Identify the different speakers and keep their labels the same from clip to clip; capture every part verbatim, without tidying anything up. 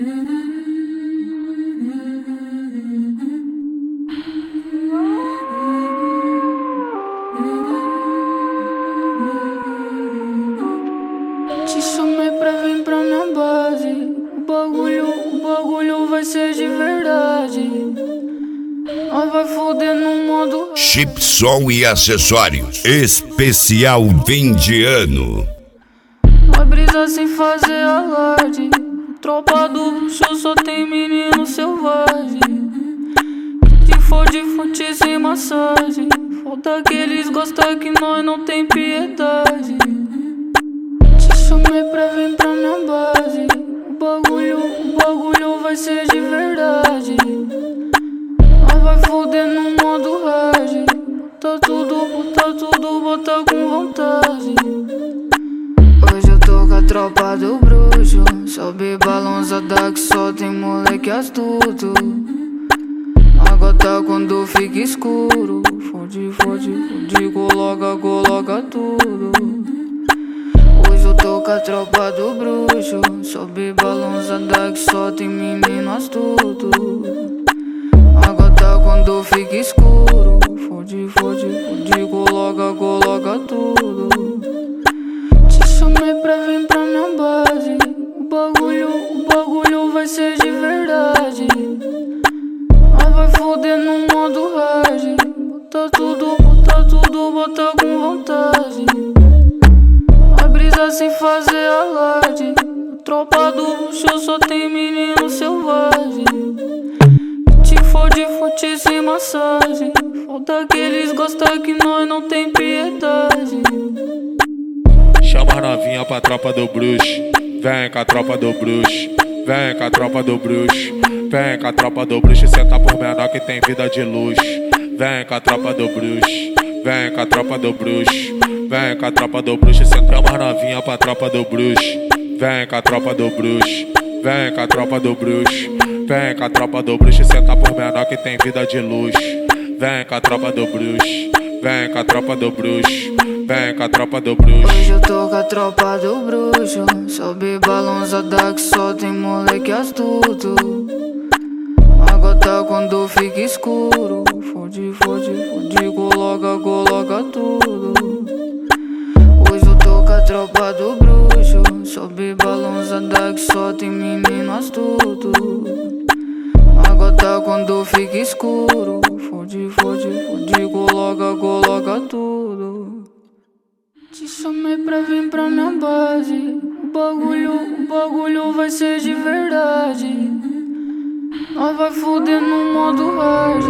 Speaker 1: Te chamei pra vir pra minha base. O bagulho, o bagulho vai ser de verdade. Nós vai foder no modo
Speaker 2: Chip Som e Acessórios Especial fim de ano.
Speaker 1: vai brisar sem fazer alarde. Tropa do luxo só tem menino selvagem. Se for de fute sem massagem, falta que eles gostam que nós não tem piedade. Te chamei pra vir pra minha base. O bagulho, o bagulho vai ser de verdade. Nós vai foder no modo hard. Bota tudo, bota tudo, bota com vontade. Hoje eu tô com a tropa do bruxo. Sobe balançada que só tem moleque astuto. A gota quando fica escuro, fode, fode, fode, coloca, coloca tudo. Hoje eu tô com a tropa do bruxo. Sobe balançada que só tem menino astuto. A gota quando fica escuro, fode, fode, fode, coloca, coloca tudo. Te chamei pra vir pra minha base. O bagulho, o bagulho vai ser de verdade. Nós vai foder no modo hard. Bota tudo, bota tudo, bota com vontade. Vai brisar sem fazer alarde. Tropa do luxo só tem menino selvagem. Se for de fute sem massagem, falta que eles gostam que nós não tem piedade.
Speaker 3: Chama a novinha pra tropa do bruxo. Vem com a tropa do bruxo. Vem com a tropa do bruxo. Vem com a tropa do bruxo. Senta por menor que tem vida de luxo. Vem com a tropa do bruxo. Vem com a tropa do bruxo. Vem com a tropa do bruxo. Senta a novinha pra tropa do bruxo. Vem com a tropa do bruxo. Vem com a tropa do bruxo. Vem com a tropa do bruxo. Senta por menor que tem vida de luxo. Vem com a tropa do bruxo. Vem com a tropa do bruxo. Vem com a tropa do bruxo.
Speaker 1: Hoje eu tô com a tropa do bruxo. Sobe balançada que só tem moleque astuto. A gota quando fica escuro, fode, fode, fode, coloca, coloca tudo. Hoje eu tô com a tropa do bruxo. Sobe balançada que só tem menino astuto. A gota quando fica escuro, fode, fode, fode, coloca, coloca tudo. Te chamei pra vir pra minha base. O bagulho, o bagulho vai ser de verdade. Nós vai foder no modo hard.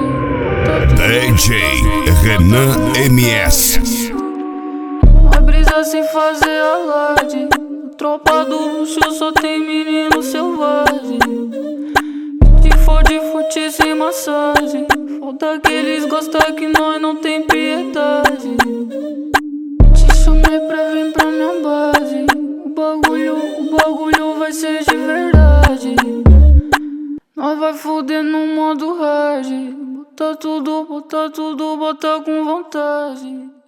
Speaker 2: D J Renan M S.
Speaker 1: Vai brisar sem fazer alarde. Tropa do luxo só tem menino selvagem. Se for de fute sem massagem, falta que eles gostam que nós não tem piedade. Te chamei pra vir pra minha base. O bagulho, o bagulho vai ser de verdade. Nós vai foder no modo hard. Bota tudo, bota tudo, bota com vontade.